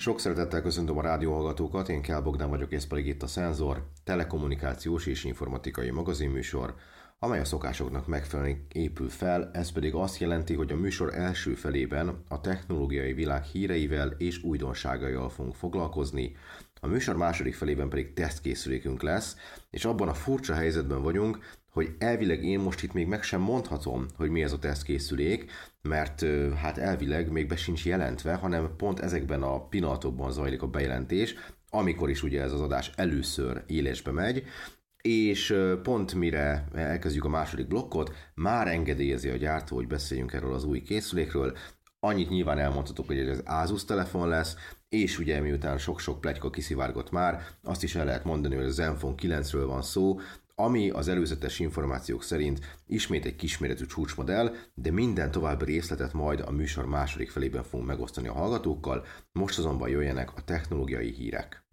Sok szeretettel köszöntöm a rádióhallgatókat, én Kell Bogdán vagyok, ez pedig itt a Szenzor, telekommunikációs és informatikai magazinműsor, amely a szokásoknak megfelelően épül fel, ez pedig azt jelenti, hogy a műsor első felében a technológiai világ híreivel és újdonságaival fogunk foglalkozni, a műsor második felében pedig tesztkészülékünk lesz, és abban a furcsa helyzetben vagyunk, hogy elvileg én most itt még meg sem mondhatom, hogy mi ez a tesztkészülék, mert hát elvileg még be sincs jelentve, hanem pont ezekben a pillanatokban zajlik a bejelentés, amikor is ugye ez az adás először élesbe megy, és pont mire elkezdjük a második blokkot, már engedélyezi a gyártó, hogy beszéljünk erről az új készülékről. Annyit nyilván elmondhatok, hogy ez Asus telefon lesz, és ugye miután sok-sok pletyka kiszivárgott már, azt is el lehet mondani, hogy a Zenfone 9-ről van szó, ami az előzetes információk szerint ismét egy kisméretű csúcsmodell, de minden további részletet majd a műsor második felében fogunk megosztani a hallgatókkal, most azonban jöjjenek a technológiai hírek.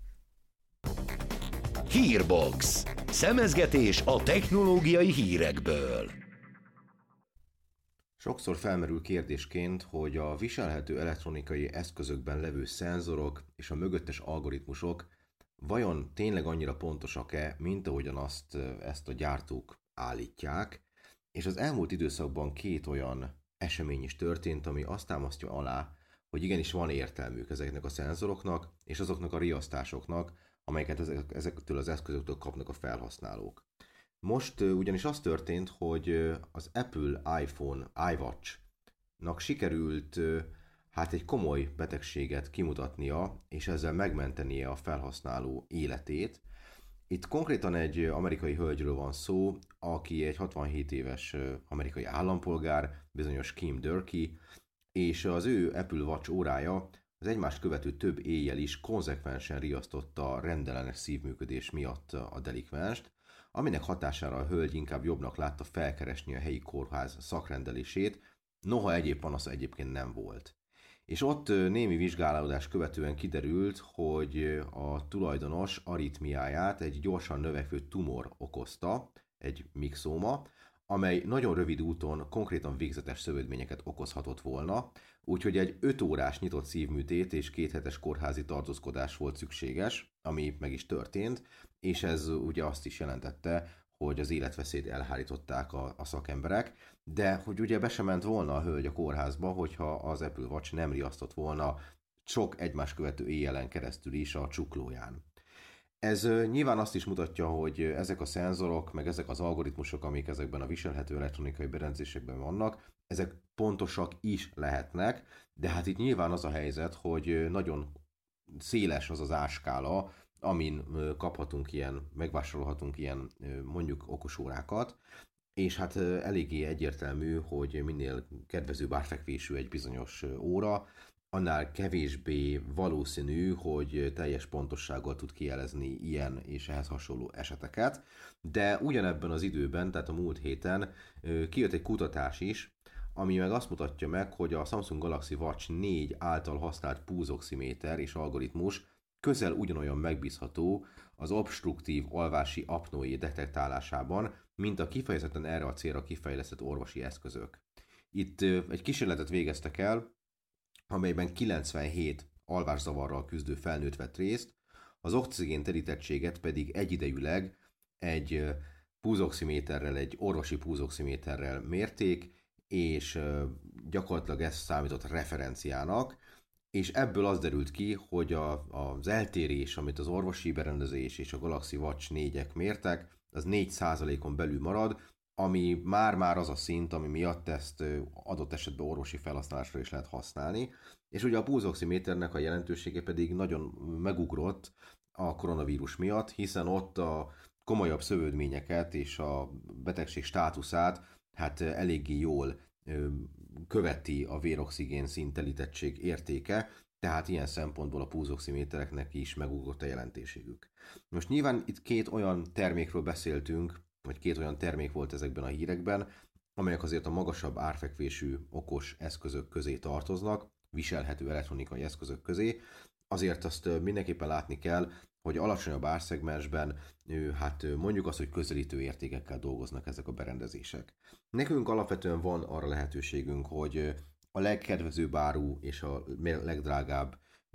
Hírbox. Szemezgetés a technológiai hírekből. Sokszor felmerül kérdésként, hogy a viselhető elektronikai eszközökben levő szenzorok és a mögöttes algoritmusok vajon tényleg annyira pontosak-e, mint ahogyan ezt a gyártók állítják, és az elmúlt időszakban két olyan esemény is történt, ami azt támasztja alá, hogy igenis van értelmük ezeknek a szenzoroknak, és azoknak a riasztásoknak, amelyeket ezektől az eszközöktől kapnak a felhasználók. Most ugyanis az történt, hogy az Apple iPhone iWatch-nak sikerült hát egy komoly betegséget kimutatnia, és ezzel megmentenie a felhasználó életét. Itt konkrétan egy amerikai hölgyről van szó, aki egy 67 éves amerikai állampolgár, bizonyos Kim Durkee, és az ő Apple Watch órája az egymást követő több éjjel is konzekvensen riasztotta a rendellenes szívműködés miatt a delikvenst, aminek hatására a hölgy inkább jobbnak látta felkeresni a helyi kórház szakrendelését, noha egyéb panasza egyébként nem volt. És ott némi vizsgálódás követően kiderült, hogy a tulajdonos aritmiáját egy gyorsan növekvő tumor okozta, egy mixóma, amely nagyon rövid úton konkrétan végzetes szövődményeket okozhatott volna, úgyhogy egy 5 órás nyitott szívműtét és 2 hetes kórházi tartózkodás volt szükséges, ami meg is történt, és ez ugye azt is jelentette, hogy az életveszélyt elhárították a szakemberek, de hogy ugye be sem ment volna a hölgy a kórházba, hogyha az Apple Watch nem riasztott volna sok egymás követő éjjelen keresztül is a csuklóján. Ez nyilván azt is mutatja, hogy ezek a szenzorok, meg ezek az algoritmusok, amik ezekben a viselhető elektronikai berendezésekben vannak, ezek pontosak is lehetnek, de hát itt nyilván az a helyzet, hogy nagyon széles az az áskála, amin kaphatunk ilyen, megvásárolhatunk ilyen mondjuk okosórákat, és hát eléggé egyértelmű, hogy minél kedvezőbb árfekvésű egy bizonyos óra, annál kevésbé valószínű, hogy teljes pontossággal tud kijelezni ilyen és ehhez hasonló eseteket, de ugyanebben az időben, tehát a múlt héten kijött egy kutatás is, ami meg azt mutatja meg, hogy a Samsung Galaxy Watch 4 által használt púzoximéter és algoritmus közel ugyanolyan megbízható az obstruktív alvási apnoé detektálásában, mint a kifejezetten erre a célra kifejlesztett orvosi eszközök. Itt egy kísérletet végeztek el, amelyben 97 alvászavarral küzdő felnőtt vett részt, az oxigén terítettséget pedig egyidejűleg egy púzoximéterrel, egy orvosi púzoximéterrel mérték, és gyakorlatilag ez számított referenciának, és ebből az derült ki, hogy az eltérés, amit az orvosi berendezés és a Galaxy Watch 4-ek mértek, az 4%-on belül marad, ami már az a szint, ami miatt ezt adott esetben orvosi felhasználásra is lehet használni. És ugye a pulzoximéternek a jelentősége pedig nagyon megugrott a koronavírus miatt, hiszen ott a komolyabb szövődményeket és a betegség státuszát hát eléggé jól követi a véroxigén színtelítettség értéke, tehát ilyen szempontból a pulzoximétereknek is megugrott a jelentőségük. Most nyilván itt két olyan termékről beszéltünk, vagy két olyan termék volt ezekben a hírekben, amelyek azért a magasabb árfekvésű okos eszközök közé tartoznak, viselhető elektronikai eszközök közé. Azért azt mindenképpen látni kell, hogy alacsonyabb árszegmensben, hát mondjuk azt, hogy közelítő értékekkel dolgoznak ezek a berendezések. Nekünk alapvetően van arra lehetőségünk, hogy a legkedvezőbb áru és a legdrágább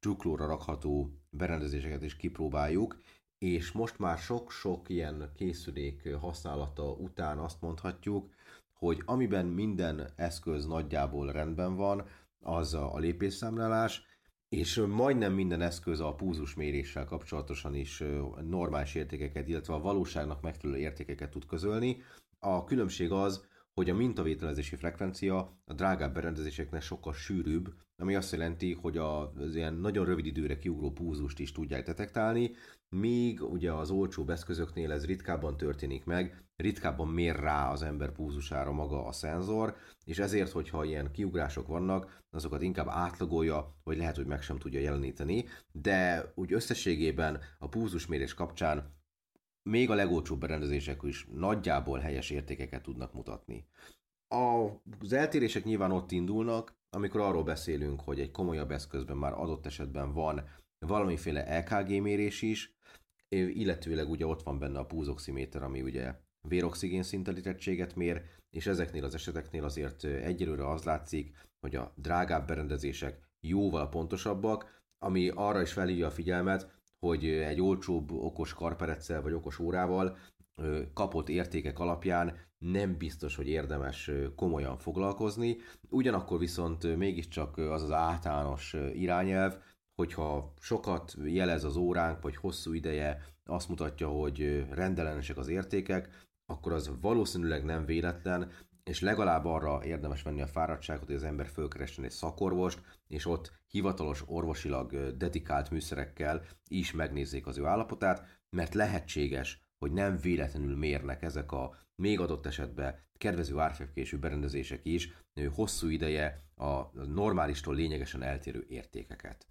csuklóra rakható berendezéseket is kipróbáljuk, és most már sok-sok ilyen készülék használata után azt mondhatjuk, hogy amiben minden eszköz nagyjából rendben van, az a lépésszámlálás, és majdnem minden eszköz a pulzusméréssel kapcsolatosan is normális értékeket, illetve a valóságnak megfelelő értékeket tud közölni. A különbség az, hogy a mintavételezési frekvencia a drágább berendezéseknek sokkal sűrűbb, ami azt jelenti, hogy az ilyen nagyon rövid időre kiugró pulzust is tudják detektálni, míg ugye az olcsóbb eszközöknél ez ritkábban történik meg, ritkábban mér rá az ember pulzusára maga a szenzor, és ezért, hogyha ilyen kiugrások vannak, azokat inkább átlagolja, vagy lehet, hogy meg sem tudja jeleníteni, de úgy összességében a pulzusmérés kapcsán még a legolcsóbb berendezések is nagyjából helyes értékeket tudnak mutatni. Az eltérések nyilván ott indulnak, amikor arról beszélünk, hogy egy komolyabb eszközben már adott esetben van valamiféle EKG mérés is, illetőleg ugye ott van benne a pulzoximéter, ami ugye véroxigén szintelítettséget mér, és ezeknél az eseteknél azért egyelőre az látszik, hogy a drágább berendezések jóval pontosabbak, ami arra is felhívja a figyelmet, hogy egy olcsóbb okos karpereccel vagy okos órával kapott értékek alapján nem biztos, hogy érdemes komolyan foglalkozni. Ugyanakkor viszont mégiscsak az az általános irányelv, hogyha sokat jelez az óránk, vagy hosszú ideje azt mutatja, hogy rendellenesek az értékek, akkor az valószínűleg nem véletlen, és legalább arra érdemes venni a fáradtságot, hogy az ember fölkeressen egy szakorvost, és ott hivatalos orvosilag dedikált műszerekkel is megnézzék az ő állapotát, mert lehetséges, hogy nem véletlenül mérnek ezek a még adott esetben kedvező árfekvésű berendezések is hosszú ideje a normálistól lényegesen eltérő értékeket.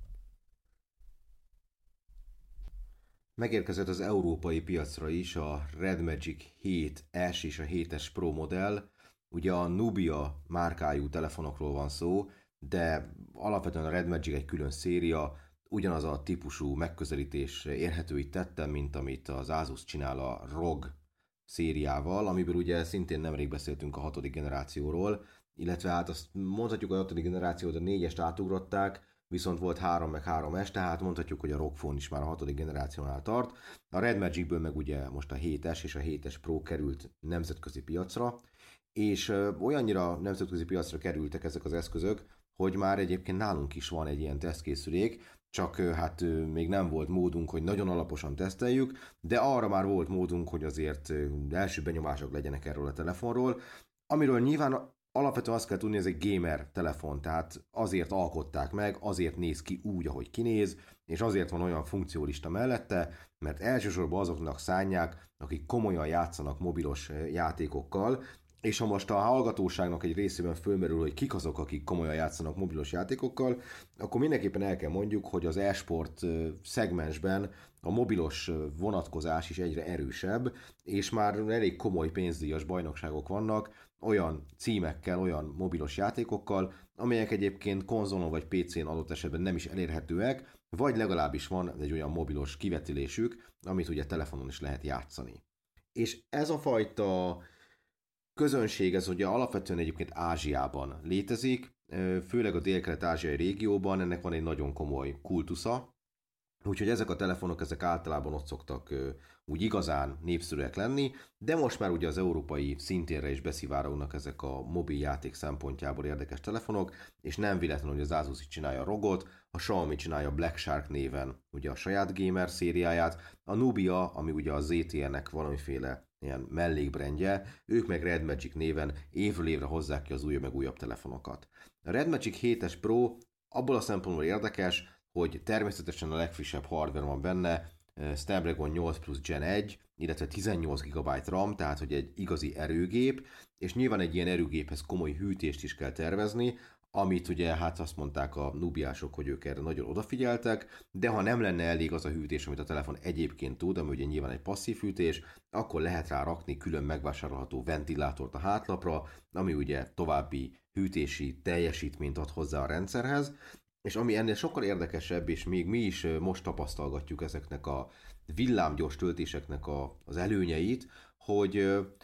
Megérkezett az európai piacra is a Red Magic 7S és a 7S Pro modell. Ugye a Nubia márkájú telefonokról van szó, de alapvetően a Red Magic egy külön széria, ugyanaz a típusú megközelítés érhető itt tetten, mint amit az Asus csinál a ROG szériával, amiből ugye szintén nemrég beszéltünk a 6. generációról, illetve hát azt mondhatjuk, a 6. generációt a 4-est átugrották, viszont volt 3 meg 3S, tehát mondhatjuk, hogy a ROG Phone is már a 6. generációnál tart. A Red Magicből meg ugye most a 7S és a 7S Pro került nemzetközi piacra, és olyannyira nemzetközi piacra kerültek ezek az eszközök, hogy már egyébként nálunk is van egy ilyen tesztkészülék, csak hát még nem volt módunk, hogy nagyon alaposan teszteljük, de arra már volt módunk, hogy azért első benyomások legyenek erről a telefonról, amiről nyilván alapvetően azt kell tudni, ez egy gamer telefon, tehát azért alkották meg, azért néz ki úgy, ahogy kinéz, és azért van olyan funkciólista mellette, mert elsősorban azoknak szánják, akik komolyan játszanak mobilos játékokkal, és ha most a hallgatóságnak egy részében fölmerül, hogy kik azok, akik komolyan játszanak mobilos játékokkal, akkor mindenképpen el kell mondjuk, hogy az e-sport szegmensben a mobilos vonatkozás is egyre erősebb, és már elég komoly pénzdíjas bajnokságok vannak, olyan címekkel, olyan mobilos játékokkal, amelyek egyébként konzolon vagy PC-n adott esetben nem is elérhetőek, vagy legalábbis van egy olyan mobilos kivetülésük, amit ugye telefonon is lehet játszani. És ez a fajta közönség, ez ugye alapvetően egyébként Ázsiában létezik, főleg a dél-kelet-ázsiai régióban, ennek van egy nagyon komoly kultusza, úgyhogy ezek a telefonok, ezek általában ott szoktak úgy igazán népszerűek lenni, de most már ugye az európai szintérre is beszivárognak ezek a mobil játék szempontjából érdekes telefonok, és nem véletlenül, hogy az Asus csinálja a ROG-ot, a Xiaomi csinálja Black Shark néven ugye a saját gamer szériáját, a Nubia, ami ugye a ZTE-nek valamiféle ilyen mellékbrendje, ők meg Red Magic néven évről évre hozzák ki az újabb meg újabb telefonokat. A Red Magic 7S Pro abból a szempontból érdekes, hogy természetesen a legfrissebb hardware van benne, Snapdragon 8 Plus Gen 1, illetve 18 GB RAM, tehát hogy egy igazi erőgép, és nyilván egy ilyen erőgéphez komoly hűtést is kell tervezni, amit ugye hát azt mondták a nubiások, hogy ők erre nagyon odafigyeltek, de ha nem lenne elég az a hűtés, amit a telefon egyébként tud, ami ugye nyilván egy passzív hűtés, akkor lehet rá rakni külön megvásárolható ventilátort a hátlapra, ami ugye további hűtési teljesítményt ad hozzá a rendszerhez, és ami ennél sokkal érdekesebb, és még mi is most tapasztalgatjuk ezeknek a villámgyors töltéseknek az előnyeit, hogy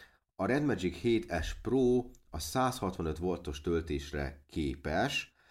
a Red Magic 7S Pro a 165 voltos töltésre képes,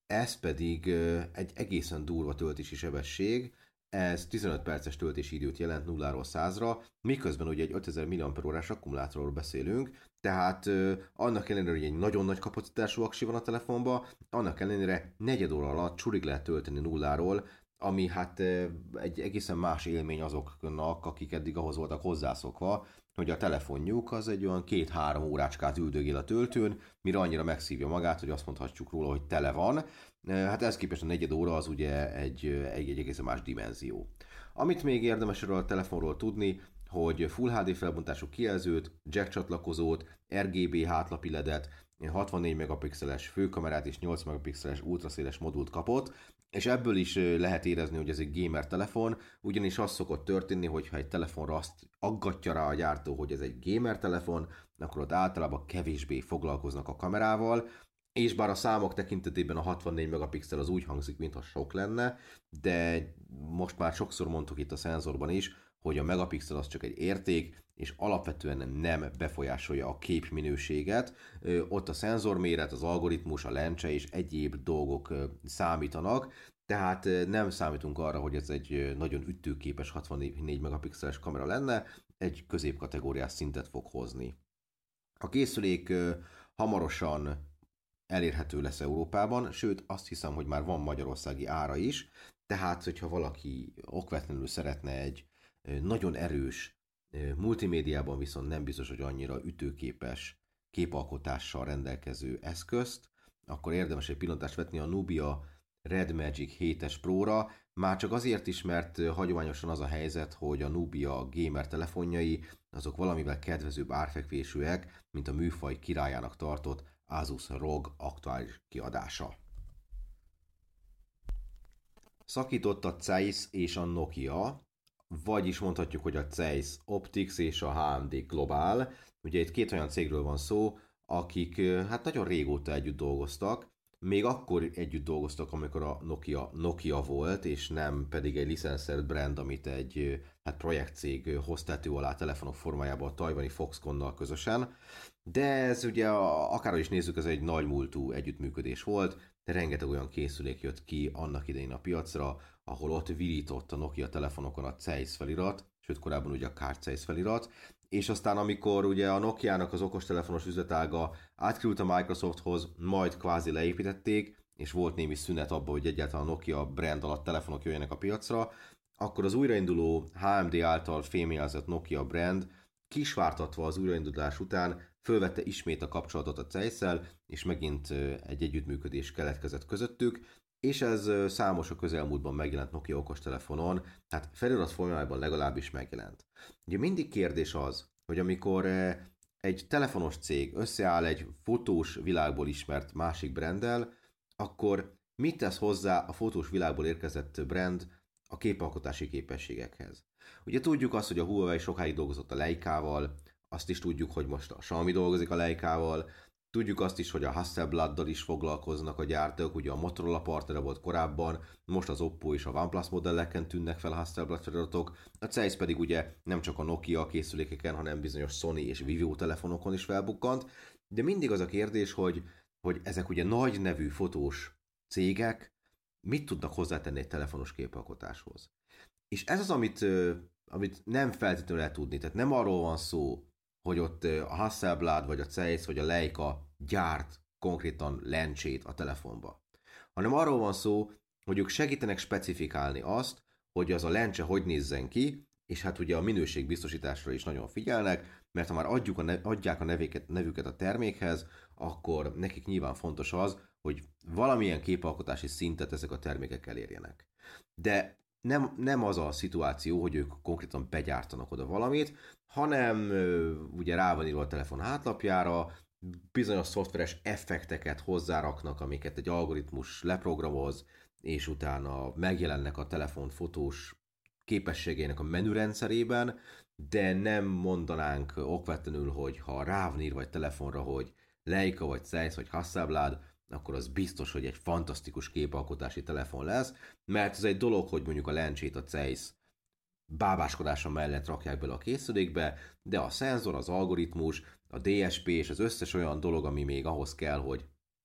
ez pedig egy egészen durva töltési sebesség, ez 15 perces töltési időt jelent 0-ról 100-ra, miközben ugye egy 5000 mAh akkumulátorról beszélünk, tehát annak ellenére, hogy egy nagyon nagy kapacitású aksi van a telefonban, annak ellenére negyed óra alatt csurig lehet tölteni 0-ról, ami hát egy egészen más élmény azoknak, akik eddig ahhoz voltak hozzászokva, hogy a telefonjuk az egy olyan 2-3 órácskát üldögél a töltőn, mire annyira megszívja magát, hogy azt mondhatjuk róla, hogy tele van. Hát ez képest a negyed óra az ugye egy egészen más dimenzió. Amit még érdemes erről a telefonról tudni, hogy Full HD felbontású kijelzőt, jack csatlakozót, RGB hátlapi ledet, 64 megapixeles főkamerát és 8 megapixeles ultraszéles modult kapott, és ebből is lehet érezni, hogy ez egy gamer telefon, ugyanis az szokott történni, hogyha egy telefonra azt aggatja rá a gyártó, hogy ez egy gamer telefon, akkor ott általában kevésbé foglalkoznak a kamerával, és bár a számok tekintetében a 64 megapixel az úgy hangzik, mintha sok lenne, de most már sokszor mondtuk itt a szenzorban is, hogy a megapixel az csak egy érték, és alapvetően nem befolyásolja a képminőséget. Ott a szenzorméret, az algoritmus, a lencse és egyéb dolgok számítanak, tehát nem számítunk arra, hogy ez egy nagyon ütőképes 64 megapixeles kamera lenne, egy középkategóriás szintet fog hozni. A készülék hamarosan elérhető lesz Európában, sőt azt hiszem, hogy már van magyarországi ára is, tehát hogyha valaki okvetlenül szeretne egy nagyon erős, multimédiában viszont nem biztos, hogy annyira ütőképes képalkotással rendelkező eszközt, akkor érdemes egy pillantást vetni a Nubia Red Magic 7-es Pro-ra, már csak azért is, mert hagyományosan az a helyzet, hogy a Nubia gamer telefonjai azok valamivel kedvezőbb árfekvésűek, mint a műfaj királyának tartott Asus ROG aktuális kiadása. Szakított a Zeiss és a Nokia, vagyis mondhatjuk, hogy a Zeiss Optics és a HMD Global. Ugye itt két olyan cégről van szó, akik hát nagyon régóta együtt dolgoztak, még akkor együtt dolgoztak, amikor a Nokia volt, és nem pedig egy licenszert brand, amit egy hát projektcég hoz tető alá telefonok formájában a tajvani Foxconnnal közösen. De ez ugye, akárhogy is nézzük, ez egy nagy múltú együttműködés volt, de rengeteg olyan készülék jött ki annak idején a piacra, ahol ott virított a Nokia telefonokon a Zeiss felirat, sőt korábban ugye a Carl Zeiss felirat, és aztán amikor ugye a Nokiának az okostelefonos üzletága átkerült a Microsofthoz, majd kvázi leépítették, és volt némi szünet abban, hogy egyáltalán a Nokia brand alatt telefonok jöjjenek a piacra, akkor az újrainduló HMD által fémjelzett Nokia brand kisvártatva az újraindulás után fölvette ismét a kapcsolatot a Zeiss-szel, és megint egy együttműködés keletkezett közöttük, és ez számos a közelmúltban megjelent Nokia okostelefonon, hát felirat formájában legalábbis megjelent. Ugye mindig kérdés az, hogy amikor egy telefonos cég összeáll egy fotós világból ismert másik branddel, akkor mit tesz hozzá a fotós világból érkezett brand a képalkotási képességekhez? Ugye tudjuk azt, hogy a Huawei sokáig dolgozott a Leicával, azt is tudjuk, hogy most a Xiaomi dolgozik a Leicával, tudjuk azt is, hogy a Hasselbladdal is foglalkoznak a gyártók, ugye a Motorola partnere volt korábban, most az Oppo és a OnePlus modelleken tűnnek fel a Hasselblad feliratok, a Zeiss pedig ugye nem csak a Nokia készülékeken, hanem bizonyos Sony és Vivio telefonokon is felbukkant, de mindig az a kérdés, hogy ezek ugye nagy nevű fotós cégek mit tudnak hozzátenni egy telefonos képalkotáshoz. És ez az, amit nem feltétlenül lehet tudni, tehát nem arról van szó, hogy ott a Hasselblad, vagy a Zeiss, vagy a Leica gyárt konkrétan lencsét a telefonba. Hanem arról van szó, hogy ők segítenek specifikálni azt, hogy az a lencse hogy nézzen ki, és hát ugye a minőségbiztosításra is nagyon figyelnek, mert ha már adják a nevüket a termékhez, akkor nekik nyilván fontos az, hogy valamilyen képalkotási szintet ezek a termékek elérjenek. De nem az a szituáció, hogy ők konkrétan begyártanak oda valamit, hanem ugye rá van írva a telefon hátlapjára, bizonyos szoftveres effekteket hozzáraknak, amiket egy algoritmus leprogramoz, és utána megjelennek a telefon fotós képességeinek a menürendszerében, de nem mondanánk okvetlenül, hogy ha rá van írva egy telefonra, hogy Leica, vagy Zeiss, vagy Hasselblad, akkor az biztos, hogy egy fantasztikus képalkotási telefon lesz, mert ez egy dolog, hogy mondjuk a lencsét a Zeiss bábáskodása mellett rakják bele a készülékbe, de a szenzor, az algoritmus, a DSP és az összes olyan dolog, ami még ahhoz kell, hogy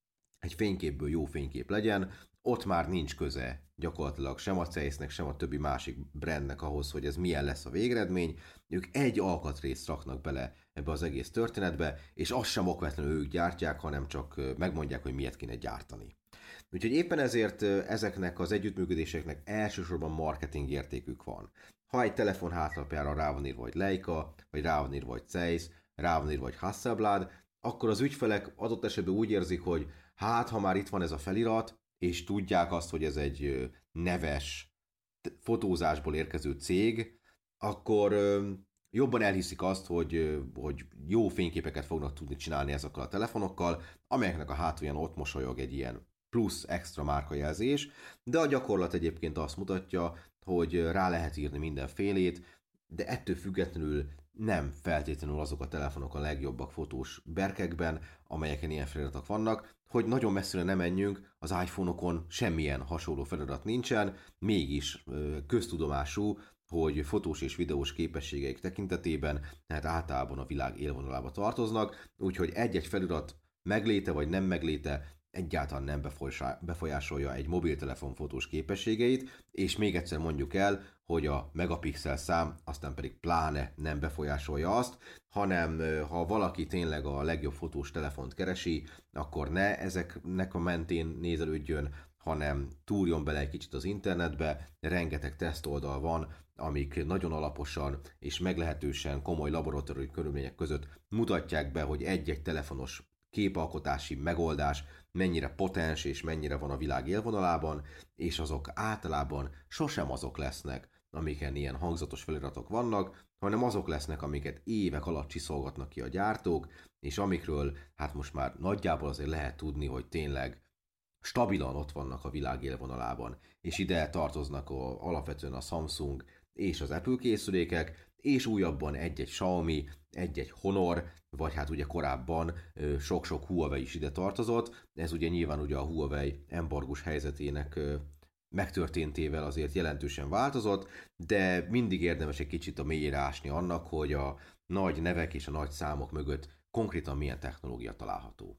egy fényképből jó fénykép legyen, ott már nincs köze gyakorlatilag sem a Zeissnek, sem a többi másik brandnek ahhoz, hogy ez milyen lesz a végeredmény. Ők egy alkatrészt raknak bele ebbe az egész történetbe, és azt sem okvetlenül ők gyártják, hanem csak megmondják, hogy miért kéne gyártani. Úgyhogy éppen ezért ezeknek az együttműködéseknek elsősorban marketing értékük van. Ha egy telefon hátlapjára rá van írva, hogy Leica, vagy rá van írva, hogy Zeiss, rá van írva, hogy Hasselblad, akkor az ügyfelek adott esetben úgy érzik, hogy hát, ha már itt van ez a felirat, és tudják azt, hogy ez egy neves fotózásból érkező cég, akkor jobban elhiszik azt, hogy jó fényképeket fognak tudni csinálni ezekkel a telefonokkal, amelyeknek a hátulján ott mosolyog egy ilyen plusz extra márkajelzés, de a gyakorlat egyébként azt mutatja, hogy rá lehet írni mindenfélét, de ettől függetlenül nem feltétlenül azok a telefonok a legjobbak fotós berkekben, amelyeken ilyen feliratok vannak, hogy nagyon messzire nem menjünk, az iPhone-okon semmilyen hasonló felirat nincsen, mégis köztudomású, hogy fotós és videós képességeik tekintetében, tehát általában a világ élvonalába tartoznak, úgyhogy egy-egy felirat megléte vagy nem megléte egyáltalán nem befolyásolja egy mobiltelefon fotós képességeit, és még egyszer mondjuk el, hogy a megapixel szám aztán pedig pláne nem befolyásolja azt, hanem ha valaki tényleg a legjobb fotós telefont keresi, akkor ne ezeknek a mentén nézelődjön, hanem túrjon bele egy kicsit az internetbe, rengeteg tesztoldal van, amik nagyon alaposan és meglehetősen komoly laboratóriumi körülmények között mutatják be, hogy egy-egy telefonos képalkotási megoldás mennyire potens és mennyire van a világ élvonalában, és azok általában sosem azok lesznek, amiken ilyen hangzatos feliratok vannak, hanem azok lesznek, amiket évek alatt csiszolgatnak ki a gyártók, és amikről hát most már nagyjából azért lehet tudni, hogy tényleg stabilan ott vannak a világ élvonalában, és ide tartoznak alapvetően a Samsung és az Apple készülékek, és újabban egy-egy Xiaomi, egy-egy Honor, vagy hát ugye korábban sok-sok Huawei is ide tartozott. Ez ugye nyilván ugye a Huawei embargós helyzetének megtörténtével azért jelentősen változott, de mindig érdemes egy kicsit a mélyére ásni annak, hogy a nagy nevek és a nagy számok mögött konkrétan milyen technológia található.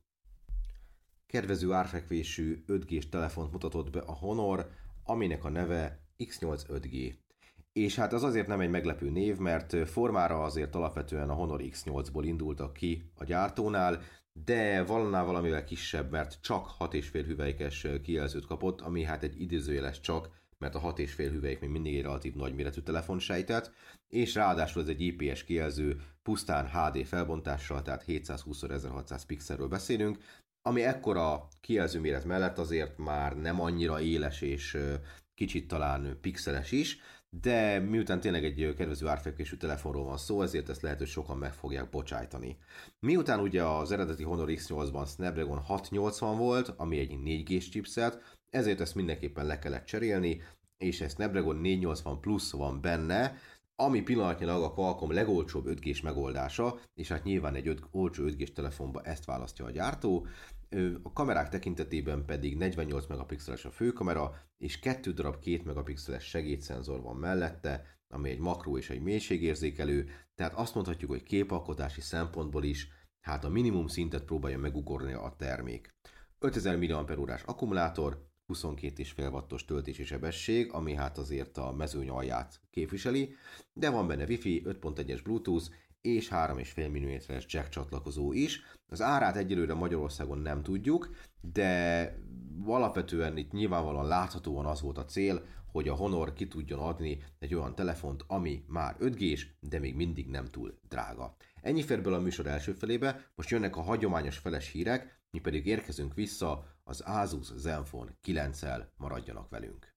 Kedvező árfekvésű 5G-s telefont mutatott be a Honor, aminek a neve X8 5G. És hát az azért nem egy meglepő név, mert formára azért alapvetően a Honor X8-ból indultak ki a gyártónál, de valamivel kisebb, mert csak 6,5 hüvelykes kijelzőt kapott, ami hát egy idézőjeles csak, mert a 6,5 hüvelyk még mindig egy relatív nagyméretű telefon sejtett, és ráadásul ez egy IPS kijelző, pusztán HD felbontással, tehát 720x1600 pixelről beszélünk, ami ekkora kijelző méret mellett azért már nem annyira éles és kicsit talán pixeles is, de miután tényleg egy kedvező árfekvésű telefonról van szó, ezért ezt lehet, hogy sokan meg fogják bocsájtani. Miután ugye az eredeti Honor X8-ban Snapdragon 680 volt, ami egy 4G-s chipset, ezért ezt mindenképpen le kellett cserélni, és egy Snapdragon 480 Plus van benne, ami pillanatnyilag a Qualcomm legolcsóbb 5G-s megoldása, és hát nyilván egy olcsó 5G-s telefonba ezt választja a gyártó. A kamerák tekintetében pedig 48 megapixeles a főkamera, és 2 darab 2 megapixeles segédszenzor van mellette, ami egy makró és egy mélységérzékelő, tehát azt mondhatjuk, hogy képalkotási szempontból is hát a minimum szintet próbálja megugorni a termék. 5000 mAh akkumulátor, 22,5 wattos töltési sebesség, ami hát azért a mezőny alját képviseli, de van benne Wi-Fi, 5.1-es Bluetooth és 3,5 mm-es jack csatlakozó is. Az árát egyelőre Magyarországon nem tudjuk, de alapvetően itt nyilvánvalóan láthatóan az volt a cél, hogy a Honor ki tudjon adni egy olyan telefont, ami már 5G-s, de még mindig nem túl drága. Ennyi fér bele a műsor első felébe, most jönnek a hagyományos feles hírek, mi pedig érkezünk vissza az Asus Zenfone 9-el, maradjanak velünk.